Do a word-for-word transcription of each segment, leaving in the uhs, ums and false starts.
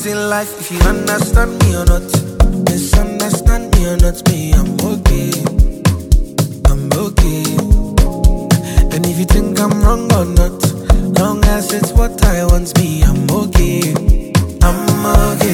things in life, if you understand me or not. Misunderstand me or not, me, I'm okay. I'm okay. And if you think I'm wrong or not, long as it's what I want, me, I'm okay. I'm okay.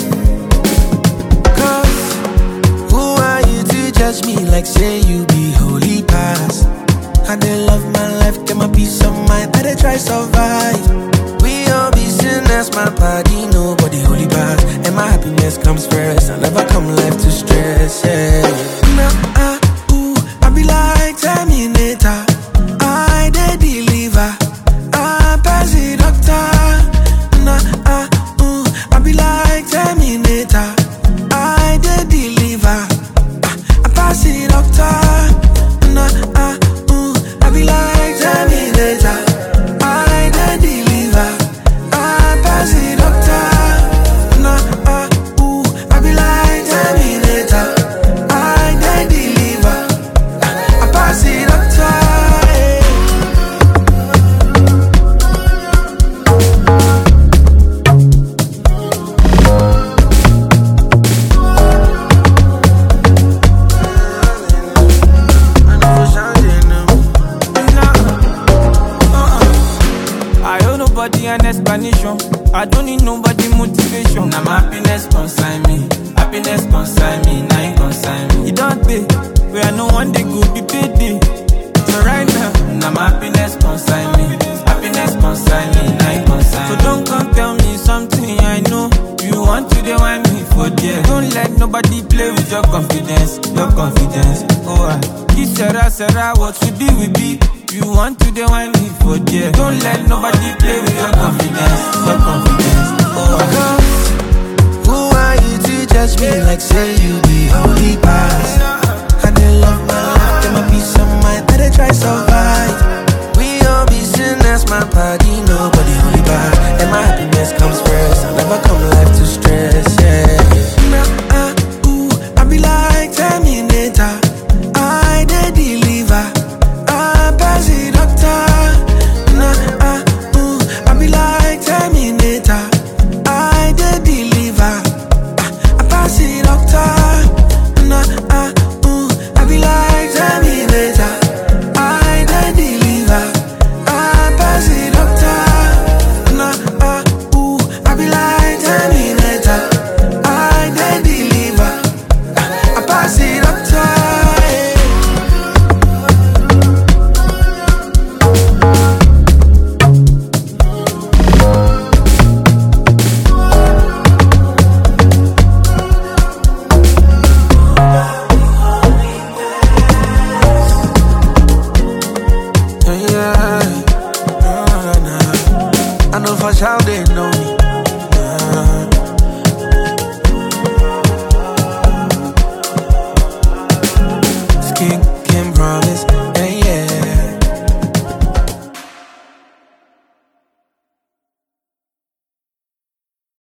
Cause who are you to judge me like say you be holy past? I dey love my life, get my peace of mind, I dey try survive. We all be sinners, my body, nobody holy past. And my happiness comes first, I never come life to stress, yeah. Nah, uh, ooh, I be like Terminator, I dey deliver, I pass the doctor. Nah, uh, ooh, I be like Terminator, I dey deliver, I pass the doctor. Nah, uh, ooh, I be like Terminator, I dey deliver, I pass the doctor. Nah, uh, ooh, I be like Terminator, I dey deliver, I pass the doctor. I owe nobody an explanation. I don't need nobody motivation. Now my happiness consign me. Happiness consign me. Now you consign me. You don't pay, where no one day go be payday. So right now, Now my happiness consign me. Happiness consign me. Now you consign so me. don't come tell me something I know. You want to dey whine me for there. Don't let nobody play with your confidence, your confidence. Oh, ah, this Sarah, Sarah, what we be, we be. You want to dey whine me for there. Don't let nobody play with your confidence, your confidence. Oh, ah. Cause who are you to judge me like say you be holy past?